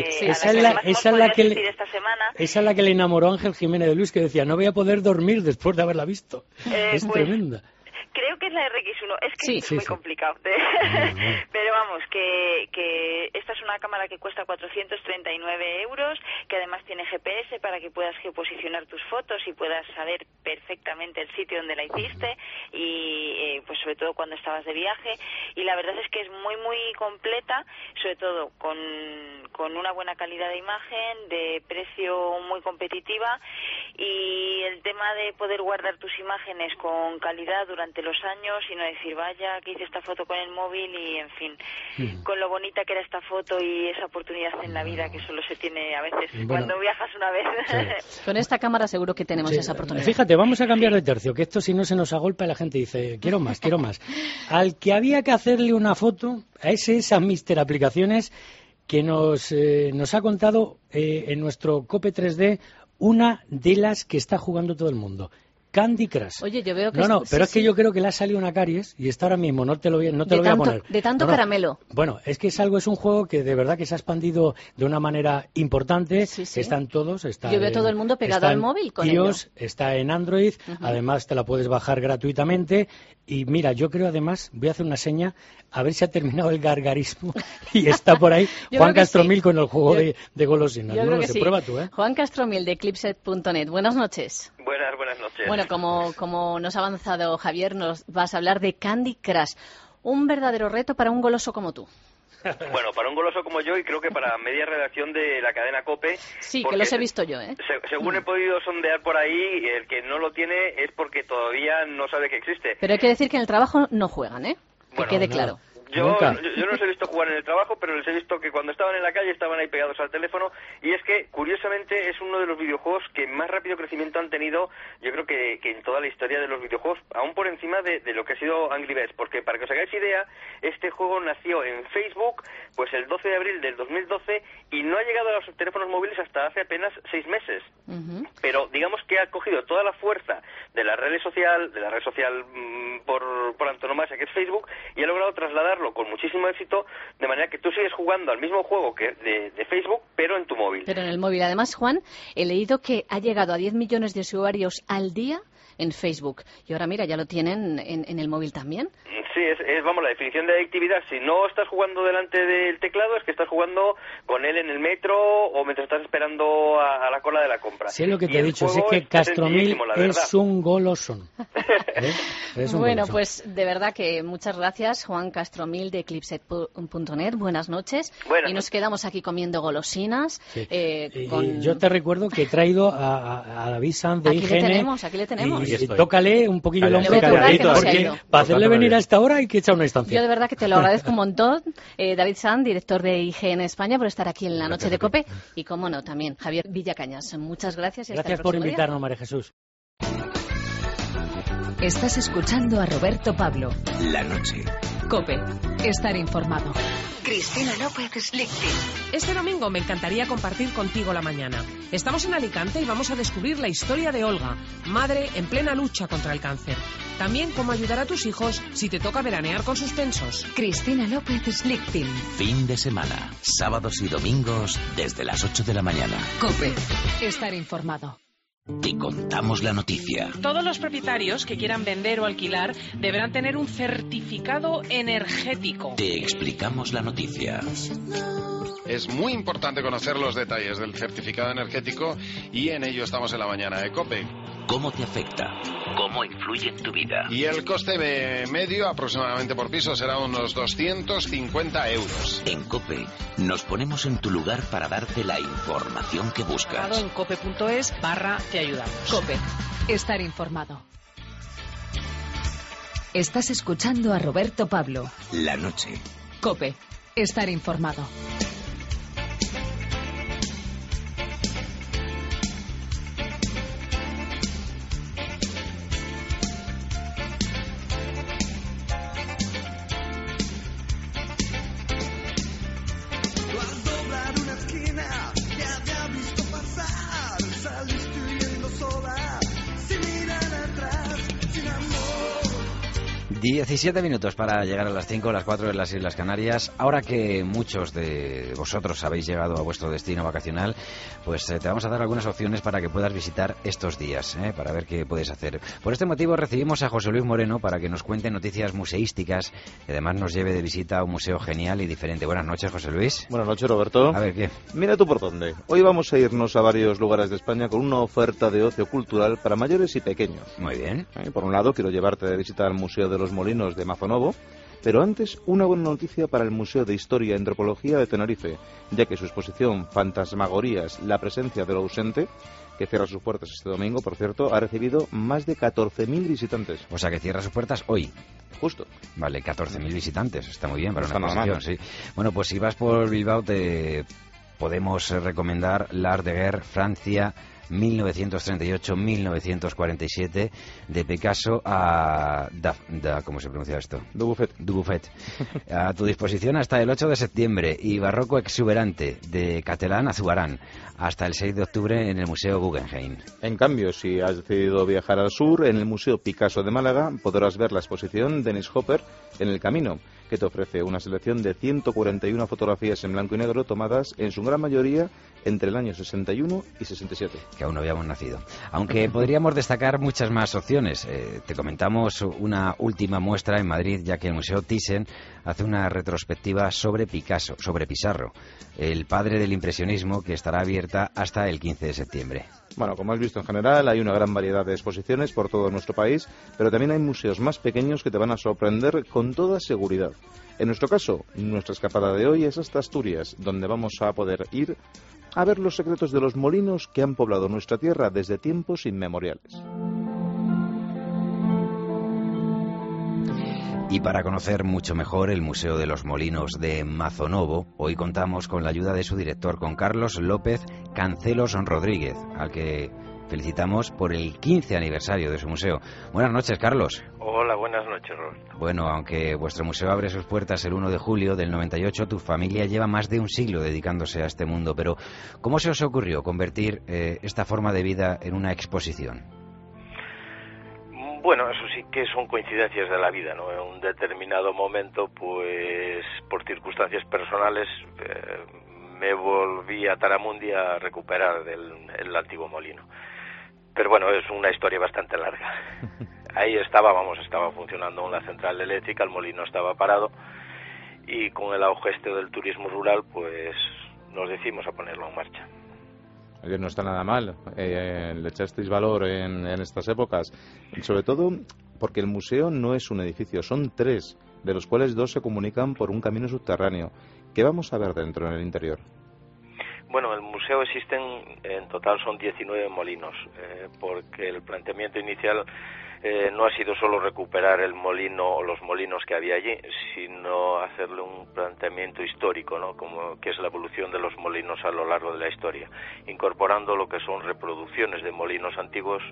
esta semana. Esa es la que le enamoró Ángel Jiménez de Luis, que decía, no voy a poder dormir después de haberla visto. Es tremenda. Creo que es la RX1, es que es muy complicado. Pero vamos, que esta es una cámara que cuesta 439 €, que además tiene GPS para que puedas geoposicionar tus fotos y puedas saber perfectamente el sitio donde la hiciste, y pues sobre todo cuando estabas de viaje. Y la verdad es que es muy completa, sobre todo con una buena calidad de imagen, de precio muy competitiva, y el tema de poder guardar tus imágenes con calidad durante los años y no decir, vaya, que hice esta foto con el móvil, y en fin, con lo bonita que era esta foto y esa oportunidad en la vida que solo se tiene a veces cuando viajas una vez. Sí. Con esta cámara seguro que tenemos esa oportunidad. Fíjate, vamos a cambiar de tercio, que esto si no se nos agolpa y la gente dice, quiero más. Al que había que hacerle una foto, a esas Mister Aplicaciones que nos ha contado en nuestro COPE 3D una de las que está jugando todo el mundo. Candy Crush. Oye, yo veo que... No, pero sí, es que yo creo que le ha salido una caries y está ahora mismo, no te lo voy a poner. De tanto caramelo. Bueno, es que es un juego que de verdad que se ha expandido de una manera importante. Sí. Están todos. Yo veo todo el mundo pegado al móvil con iOS, ello. está en Android, además te la puedes bajar gratuitamente. Y mira, yo creo además, voy a hacer una seña, a ver si ha terminado el gargarismo y está por ahí Juan Castromil con el juego de golosinas. Yo no creo lo que sé, prueba tú, ¿eh? Juan Castromil de Clipset.net. Buenas noches. Buenas noches. Bueno, como nos ha avanzado Javier, nos vas a hablar de Candy Crush. Un verdadero reto para un goloso como tú. Bueno, para un goloso como yo y creo que para media redacción de la cadena COPE. Sí, que los he visto yo, ¿eh? Según he podido sondear por ahí, el que no lo tiene es porque todavía no sabe que existe. Pero hay que decir que en el trabajo no juegan, ¿eh? Que quede claro. Yo no los he visto jugar en el trabajo, pero les he visto que cuando estaban en la calle estaban ahí pegados al teléfono, y es que, curiosamente, es uno de los videojuegos que más rápido crecimiento han tenido, yo creo que en toda la historia de los videojuegos, aún por encima de lo que ha sido Angry Birds, porque para que os hagáis idea, este juego nació en Facebook pues el 12 de abril del 2012 y no ha llegado a los teléfonos móviles hasta hace apenas 6 meses. Pero digamos que ha cogido toda la fuerza de la red social, por antonomasia, que es Facebook, y ha logrado trasladarlo con muchísimo éxito, de manera que tú sigues jugando al mismo juego que de Facebook, pero en tu móvil. Pero en el móvil. Además, Juan, he leído que ha llegado a 10 millones de usuarios al día en Facebook. Y ahora, mira, ya lo tienen en el móvil también. Sí, es la definición de adictividad. Si no estás jugando delante del teclado, es que estás jugando con él en el metro o mientras estás esperando a la cola de la compra. Sí, es lo que te he dicho, es que Castromil es un golosón. Bueno, pues de verdad que muchas gracias, Juan Castromil de Clipset.net. Buenas noches. Y nos quedamos aquí comiendo golosinas. Sí. Y yo te recuerdo que he traído a David Sanz de IGN. Aquí le tenemos. Y tócale un poquillo el hombro, porque para hacerle venir a esta hora hay que echar una instancia. Yo de verdad que te lo agradezco un montón, David Sanz, director de IGN España, por estar aquí en la noche de COPE. Y cómo no, también Javier Villacañas. Muchas gracias. Y gracias hasta el por próximo invitarnos, día. María Jesús. Estás escuchando a Roberto Pablo. La noche. COPE. Estar informado. Cristina López Lichty. Este domingo me encantaría compartir contigo la mañana. Estamos en Alicante y vamos a descubrir la historia de Olga, madre en plena lucha contra el cáncer. También cómo ayudar a tus hijos si te toca veranear con suspensos. Cristina López Lichty. Fin de semana, sábados y domingos desde las 8 de la mañana. COPE. Estar informado. Te contamos la noticia. Todos los propietarios que quieran vender o alquilar deberán tener un certificado energético. Te explicamos la noticia. Es muy importante conocer los detalles del certificado energético y en ello estamos en la mañana de COPE. ¿Cómo te afecta? ¿Cómo influye en tu vida? Y el coste medio aproximadamente por piso será unos 250 euros. En COPE nos ponemos en tu lugar para darte la información que buscas. En cope.es/te ayudamos. COPE. Estar informado. Estás escuchando a Roberto Pablo. La noche. COPE. Estar informado. Doblar una esquina, ya te ha visto pasar, saliste huyendo sola, sin mirar atrás, sin amor. 17 minutos para llegar a las 5, las 4 de las Islas Canarias. Ahora que muchos de vosotros habéis llegado a vuestro destino vacacional, pues te vamos a dar algunas opciones para que puedas visitar estos días, para ver qué puedes hacer. Por este motivo recibimos a José Luis Moreno para que nos cuente noticias museísticas y además nos lleve de visita a un museo genial y diferente. Buenas noches, José Luis. Buenas noches, Roberto. A ver, ¿qué? Mira tú por dónde. Hoy vamos a irnos a varios lugares de España con una oferta de ocio cultural para mayores y pequeños. Muy bien. Por un lado, quiero llevarte de visita al Museo de los Molinos de Mazonovo, pero antes, una buena noticia para el Museo de Historia y Antropología de Tenerife, ya que su exposición Fantasmagorías, la presencia de lo ausente, que cierra sus puertas este domingo, por cierto, ha recibido más de 14.000 visitantes. O sea, que cierra sus puertas hoy. Justo. Vale, 14.000 visitantes. Está muy bien para No una está nada exposición, sí. Bueno, pues si vas por Bilbao te podemos recomendar l'Art de Guerre, Francia, 1938-1947, de Picasso a ¿cómo se pronuncia esto? Dubuffet. A tu disposición hasta el 8 de septiembre. Y Barroco exuberante, de Catalán a Zubarán, hasta el 6 de octubre en el Museo Guggenheim. En cambio, si has decidido viajar al sur, en el Museo Picasso de Málaga podrás ver la exposición Dennis Hopper en el Camino, que te ofrece una selección de 141 fotografías en blanco y negro tomadas en su gran mayoría entre el año 61 y 67. Que aún no habíamos nacido. Aunque podríamos destacar muchas más opciones. Te comentamos una última muestra en Madrid, ya que el Museo Thyssen hace una retrospectiva sobre Picasso, sobre Pissarro, el padre del impresionismo, que estará abierta hasta el 15 de septiembre. Bueno, como has visto, en general hay una gran variedad de exposiciones por todo nuestro país, pero también hay museos más pequeños que te van a sorprender con toda seguridad. En nuestro caso, nuestra escapada de hoy es hasta Asturias, donde vamos a poder ir a ver los secretos de los molinos que han poblado nuestra tierra desde tiempos inmemoriales. Y para conocer mucho mejor el Museo de los Molinos de Mazonovo, hoy contamos con la ayuda de su director, con Carlos López Cancelos Rodríguez, al que felicitamos por el 15 aniversario de su museo. Buenas noches, Carlos. Hola, buenas noches, Roberto. Bueno, aunque vuestro museo abre sus puertas el 1 de julio del 98, tu familia lleva más de un siglo dedicándose a este mundo. Pero, ¿cómo se os ocurrió convertir esta forma de vida en una exposición? Bueno, eso sí que son coincidencias de la vida, ¿no? En un determinado momento, pues, por circunstancias personales, me volví a Taramundi a recuperar el antiguo molino. Pero bueno, es una historia bastante larga. Ahí estaba funcionando una central eléctrica, el molino estaba parado, y con el auge del turismo rural, pues, nos decidimos a ponerlo en marcha. Oye, no está nada mal, le echasteis valor en estas épocas, sobre todo porque el museo no es un edificio, son 3, de los cuales 2 se comunican por un camino subterráneo. ¿Qué vamos a ver dentro, en el interior? Bueno, en el museo existen, en total son 19 molinos, porque el planteamiento inicial no ha sido solo recuperar el molino o los molinos que había allí, sino hacerle un planteamiento histórico, ¿no? Como que es la evolución de los molinos a lo largo de la historia, incorporando lo que son reproducciones de molinos antiguos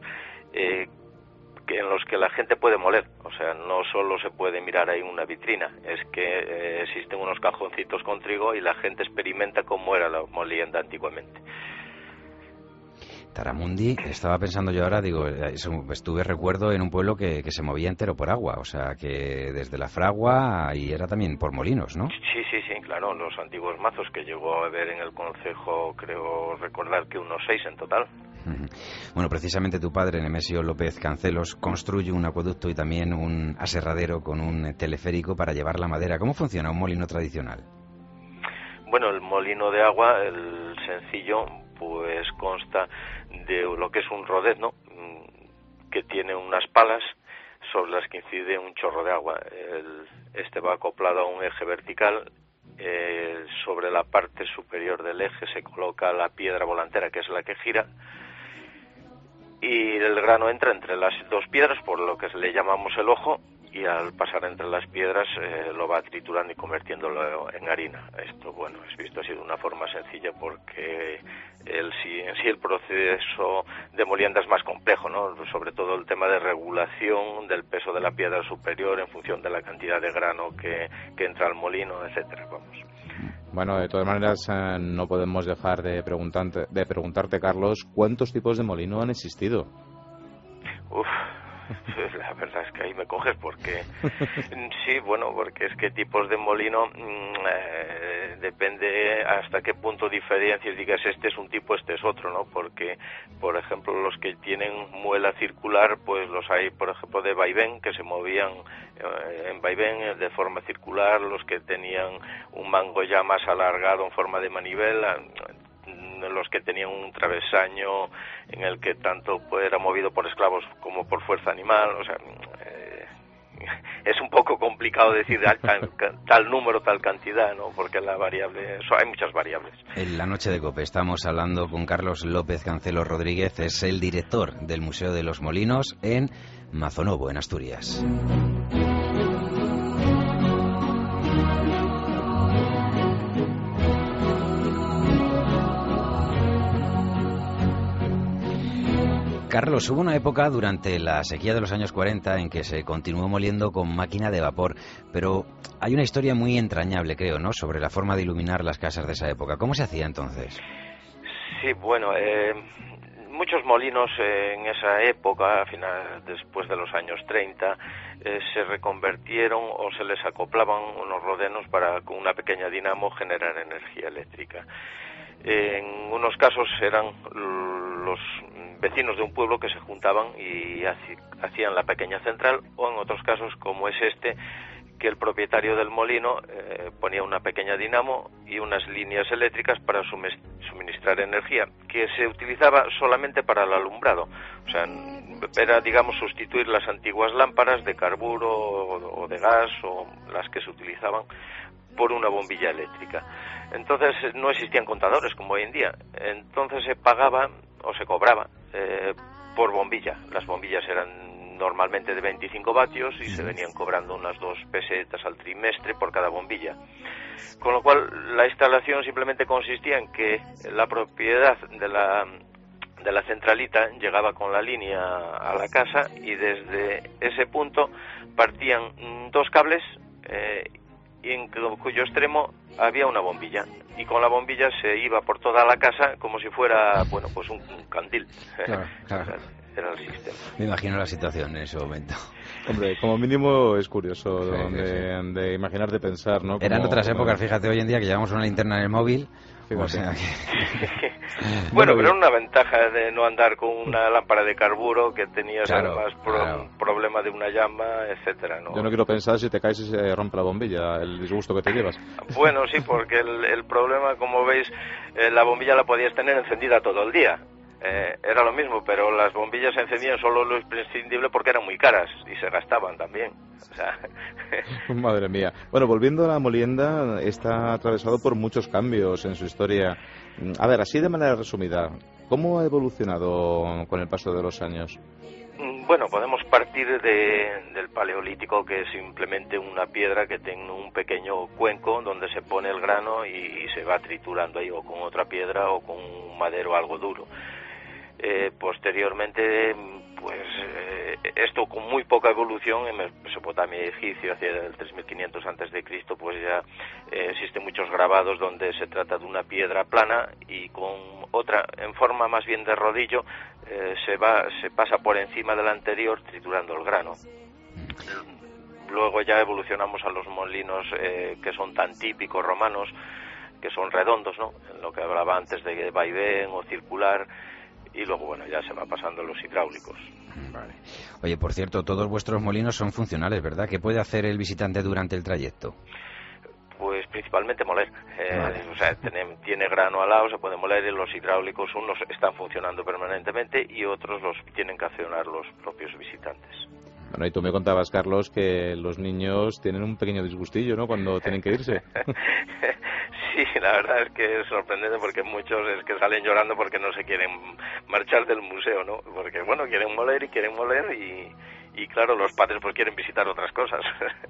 en los que la gente puede moler. O sea, no solo se puede mirar ahí una vitrina, es que existen unos cajoncitos con trigo y la gente experimenta cómo era la molienda antiguamente. Taramundi, estaba pensando yo ahora, recuerdo en un pueblo que se movía entero por agua, o sea, que desde la fragua y era también por molinos, ¿no? Sí, claro, los antiguos mazos que llegó a haber en el concejo, creo recordar que unos 6 en total. Bueno, precisamente tu padre, Nemesio López Cancelos, construye un acueducto y también un aserradero con un teleférico para llevar la madera. ¿Cómo funciona un molino tradicional? Bueno, el molino de agua, el sencillo, pues consta de lo que es un rodezno que tiene unas palas sobre las que incide un chorro de agua. Este va acoplado a un eje vertical. Sobre la parte superior del eje se coloca la piedra volantera, que es la que gira, y el grano entra entre las 2 piedras, por lo que le llamamos el ojo, y al pasar entre las piedras lo va triturando y convirtiéndolo en harina. Esto, bueno, es visto así de una forma sencilla porque en sí el proceso de molienda es más complejo, ¿no? Sobre todo el tema de regulación del peso de la piedra superior en función de la cantidad de grano que entra al molino, etcétera. Vamos. Bueno, de todas maneras, no podemos dejar de preguntarte, Carlos, ¿cuántos tipos de molino han existido? La verdad es que ahí me coges porque sí, bueno, porque es que tipos de molino depende hasta qué punto diferencias, digas este es un tipo, este es otro, ¿no? Porque, por ejemplo, los que tienen muela circular, pues los hay, por ejemplo, de vaivén, que se movían en vaivén de forma circular, los que tenían un mango ya más alargado en forma de manivela, los que tenían un travesaño en el que tanto era movido por esclavos como por fuerza animal. O sea, es un poco complicado decir tal número, tal cantidad, ¿no? Porque la variable, hay muchas variables. En la noche de COPE estamos hablando con Carlos López Cancelos Rodríguez, es el director del Museo de los Molinos en Mazonovo, en Asturias. Carlos, hubo una época durante la sequía de los años 40 en que se continuó moliendo con máquina de vapor, pero hay una historia muy entrañable, creo, ¿no?, sobre la forma de iluminar las casas de esa época. ¿Cómo se hacía entonces? Sí, bueno, muchos molinos en esa época, después de los años 30, se reconvertieron o se les acoplaban unos rodenos para con una pequeña dinamo generar energía eléctrica. En unos casos eran los vecinos de un pueblo que se juntaban y hacían la pequeña central, o en otros casos, como es este, que el propietario del molino ponía una pequeña dinamo y unas líneas eléctricas para suministrar energía, que se utilizaba solamente para el alumbrado. O sea, era, digamos, sustituir las antiguas lámparas de carburo o de gas o las que se utilizaban por una bombilla eléctrica. Entonces no existían contadores como hoy en día. Entonces se pagaba o se cobraba por bombilla. Las bombillas eran normalmente de 25 vatios y se venían cobrando unas 2 pesetas al trimestre por cada bombilla. Con lo cual la instalación simplemente consistía en que la propiedad de la centralita llegaba con la línea a la casa y desde ese punto partían 2 cables y en cuyo extremo había una bombilla, y con la bombilla se iba por toda la casa como si fuera, bueno, pues un candil. Claro. Era el sistema. Me imagino la situación en ese momento. Hombre, como mínimo es curioso de imaginar, de pensar, ¿no? Eran otras épocas, fíjate, hoy en día que llevamos una linterna en el móvil. O sea Bueno, pero era una ventaja de no andar con una lámpara de carburo, que tenías además problema de una llama, etcétera, ¿no? Yo no quiero pensar si te caes y se rompe la bombilla, el disgusto que te llevas. Bueno, sí, porque el problema, como veis, la bombilla la podías tener encendida todo el día. Era lo mismo, pero las bombillas se encendían solo lo imprescindible porque eran muy caras y se gastaban también. O sea... Madre mía. Bueno, volviendo a la molienda, está atravesado por muchos cambios en su historia. A ver, así de manera resumida, ¿cómo ha evolucionado con el paso de los años? Bueno, podemos partir del Paleolítico, que es simplemente una piedra que tiene un pequeño cuenco donde se pone el grano y se va triturando ahí, o con otra piedra o con un madero algo duro. Posteriormente, pues esto con muy poca evolución en Mesopotamia y Egipcio, hacia el 3500 a.C., pues ya existen muchos grabados donde se trata de una piedra plana y con otra en forma más bien de rodillo se pasa por encima del anterior triturando el grano. Luego ya evolucionamos a los molinos que son tan típicos romanos, que son redondos, ¿no?, en lo que hablaba antes de vaivén o circular. Y luego, bueno, ya se va pasando a los hidráulicos. Vale. Oye, por cierto, todos vuestros molinos son funcionales, ¿verdad? ¿Qué puede hacer el visitante durante el trayecto? Pues principalmente moler. Vale. O sea, tiene grano al lado, se puede moler, y los hidráulicos unos están funcionando permanentemente y otros los tienen que accionar los propios visitantes. Bueno, y tú me contabas, Carlos, que los niños tienen un pequeño disgustillo, ¿no?, cuando tienen que irse. Sí, la verdad es que es sorprendente, porque muchos es que salen llorando porque no se quieren marchar del museo, ¿no? Porque, bueno, quieren moler y claro, los padres pues quieren visitar otras cosas.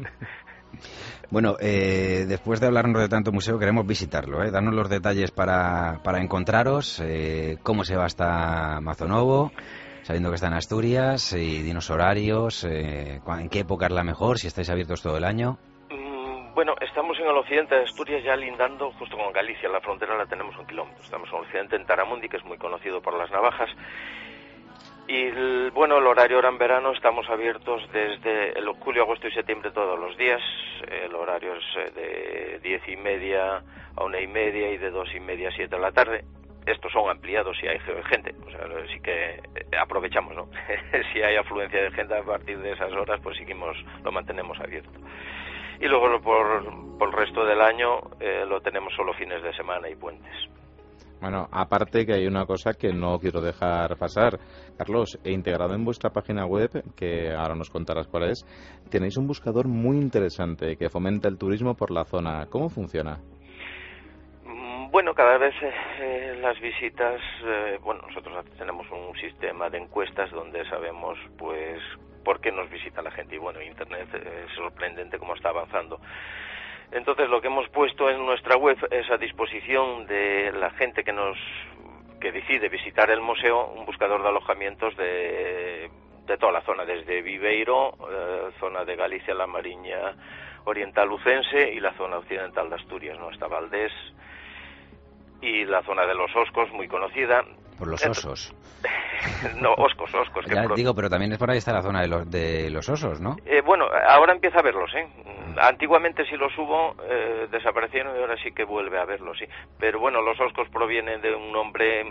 Bueno, después de hablarnos de tanto museo, queremos visitarlo, ¿eh? Danos los detalles para encontraros, cómo se va hasta Mazonovo, sabiendo que está en Asturias, y dinos horarios, en qué época es la mejor, si estáis abiertos todo el año. Bueno, estamos en el occidente de Asturias, ya lindando justo con Galicia. La frontera la tenemos a 1 kilómetro. Estamos en el occidente, en Taramundi, que es muy conocido por las navajas. Y el horario ahora en verano estamos abiertos desde el julio, agosto y septiembre todos los días. El horario es de 10:30 a 1:30 y de 2:30 a 7 de la tarde. Estos son ampliados si hay gente, o sea, sí que aprovechamos, ¿no? Si hay afluencia de gente a partir de esas horas, pues seguimos, lo mantenemos abierto. Y luego por el resto del año lo tenemos solo fines de semana y puentes. Bueno, aparte que hay una cosa que no quiero dejar pasar. Carlos, he integrado en vuestra página web, que ahora nos contarás cuál es, tenéis un buscador muy interesante que fomenta el turismo por la zona. ¿Cómo funciona? Bueno, cada vez las visitas, nosotros tenemos un sistema de encuestas donde sabemos, pues, por qué nos visita la gente. Y bueno, Internet es sorprendente cómo está avanzando. Entonces, lo que hemos puesto en nuestra web es a disposición de la gente que nos que decide visitar el museo, un buscador de alojamientos de toda la zona, desde Viveiro, zona de Galicia, la Mariña Oriental Lucense y la zona occidental de Asturias, ¿no? Está Valdés y la zona de los Oscos, muy conocida. Por los osos. No, Oscos. Ya digo, pero también es por ahí está la zona de los osos, ¿no? Bueno, ahora empieza a verlos, ¿eh? Antiguamente sí los hubo, desaparecieron y ahora sí que vuelve a verlos, sí. Pero bueno, los Oscos provienen de un nombre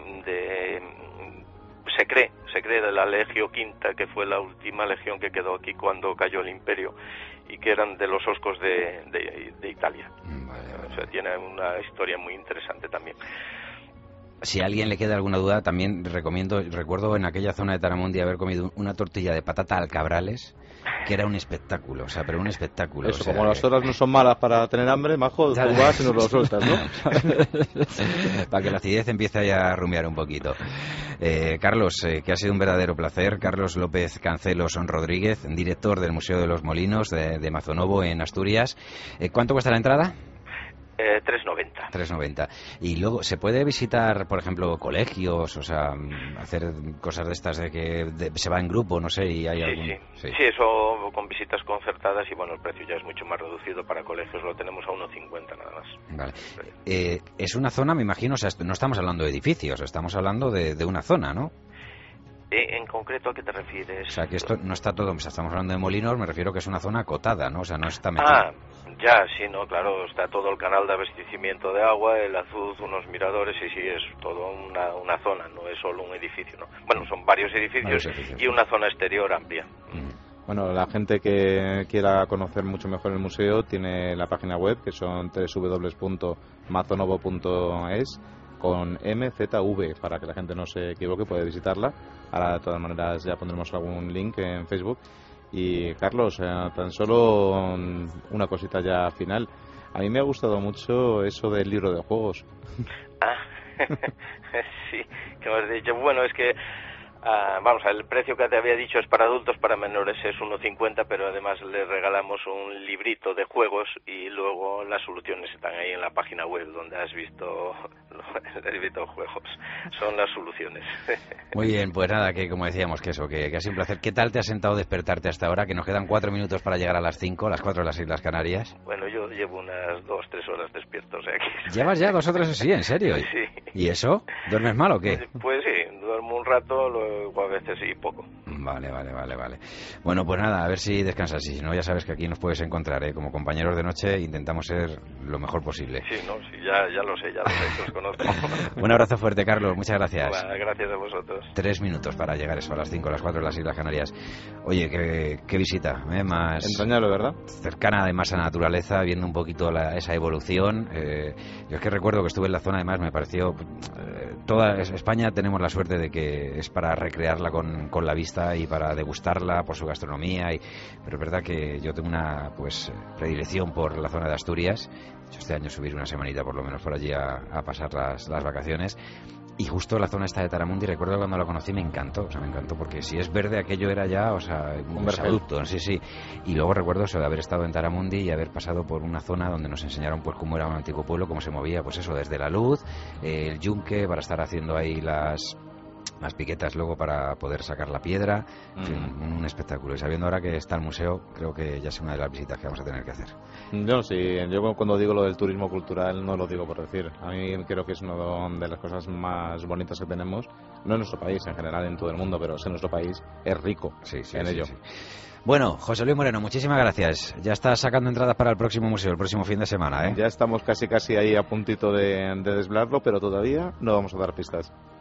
se cree de la Legio Quinta, que fue la última legión que quedó aquí cuando cayó el Imperio, y que eran de los Oscos de Italia. O sea, tiene una historia muy interesante también. Si a alguien le queda alguna duda, también recuerdo en aquella zona de Taramundi haber comido una tortilla de patata al cabrales, que era un espectáculo, o sea, pero un espectáculo. Eso, o sea, como las horas no son malas para tener hambre, Majo, tú vas y nos lo sueltas, ¿no? Para que la acidez empiece a rumiar un poquito. Carlos, que ha sido un verdadero placer. Carlos López Cancelos Rodríguez, director del Museo de los Molinos de Mazonovo en Asturias. ¿Cuánto cuesta la entrada? 3,90. 3,90. Y luego, ¿se puede visitar, por ejemplo, colegios? O sea, hacer cosas de estas de que se va en grupo, no sé, y hay Sí, eso con visitas concertadas y bueno, el precio ya es mucho más reducido para colegios, lo tenemos a 1,50 nada más. Vale. Es una zona, me imagino, o sea, no estamos hablando de edificios, estamos hablando de una zona, ¿no? ¿En concreto a qué te refieres? O sea, que esto no está todo, o sea, estamos hablando de molinos, me refiero que es una zona acotada, ¿no? O sea, no está metida. Ya, sí, no, claro, está todo el canal de abastecimiento de agua, el Azuz, unos miradores, y sí, es todo una zona, no es solo un edificio, ¿no? Bueno, son varios edificios y una zona exterior amplia. Bueno, la gente que quiera conocer mucho mejor el museo tiene la página web, que son www.mazonovo.es, con MZV, para que la gente no se equivoque, puede visitarla. Ahora, de todas maneras, ya pondremos algún link en Facebook. Y, Carlos, tan solo una cosita ya final. A mí me ha gustado mucho eso del libro de juegos. Sí, que me has dicho. Bueno, es que vamos, el precio que te había dicho es para adultos, para menores es 1,50, pero además les regalamos un librito de juegos y luego las soluciones están ahí en la página web donde has visto el librito de juegos. Son las soluciones. Muy bien, pues nada, que como decíamos, que ha sido un placer. ¿Qué tal te ha sentado despertarte hasta ahora? Que nos quedan 4 minutos para llegar a las 5, las 4 de las Islas Canarias. Bueno, yo llevo unas 2-3 horas despierto, o sea que... ¿Llevas ya 2 o 3? Sí, ¿en serio? Sí. ¿Y eso? ¿Duermes mal o qué? Pues sí, duermo un rato, luego a veces sí, poco. Vale. Bueno, pues nada, a ver si descansas. Y si no, ya sabes que aquí nos puedes encontrar, ¿eh? Como compañeros de noche intentamos ser lo mejor posible. Sí, ya lo sé, que os conozco. Un abrazo fuerte, Carlos, muchas gracias. Bueno, gracias a vosotros. 3 minutos para llegar eso, a las 5, a las 4 de las Islas Canarias. Oye, qué visita, más... entrañable, ¿verdad? Cercana además a la naturaleza, viendo un poquito esa evolución. Yo es que recuerdo que estuve en la zona, además me pareció... toda España tenemos la suerte de que es para recrearla con la vista y para degustarla por su gastronomía, pero es verdad que yo tengo una predilección por la zona de Asturias. Yo este año subir una semanita por lo menos por allí a pasar las vacaciones. Y justo la zona esta de Taramundi, recuerdo cuando la conocí, me encantó porque si es verde aquello era ya, un vergeducto, sí. Y luego recuerdo eso de haber estado en Taramundi y haber pasado por una zona donde nos enseñaron pues cómo era un antiguo pueblo, cómo se movía, pues eso, desde la luz, el yunque, para estar haciendo ahí las piquetas luego para poder sacar la piedra, en fin, un espectáculo. Y sabiendo ahora que está el museo, creo que ya es una de las visitas que vamos a tener que hacer. Yo cuando digo lo del turismo cultural no lo digo por decir. A mí creo que es una de las cosas más bonitas que tenemos, no en nuestro país, en general en todo el mundo, pero en nuestro país es rico en ello. Sí. Bueno, José Luis Moreno, muchísimas gracias. Ya estás sacando entradas para el próximo museo, el próximo fin de semana, ¿eh? Ya estamos casi ahí a puntito de desvelarlo, pero todavía no vamos a dar pistas.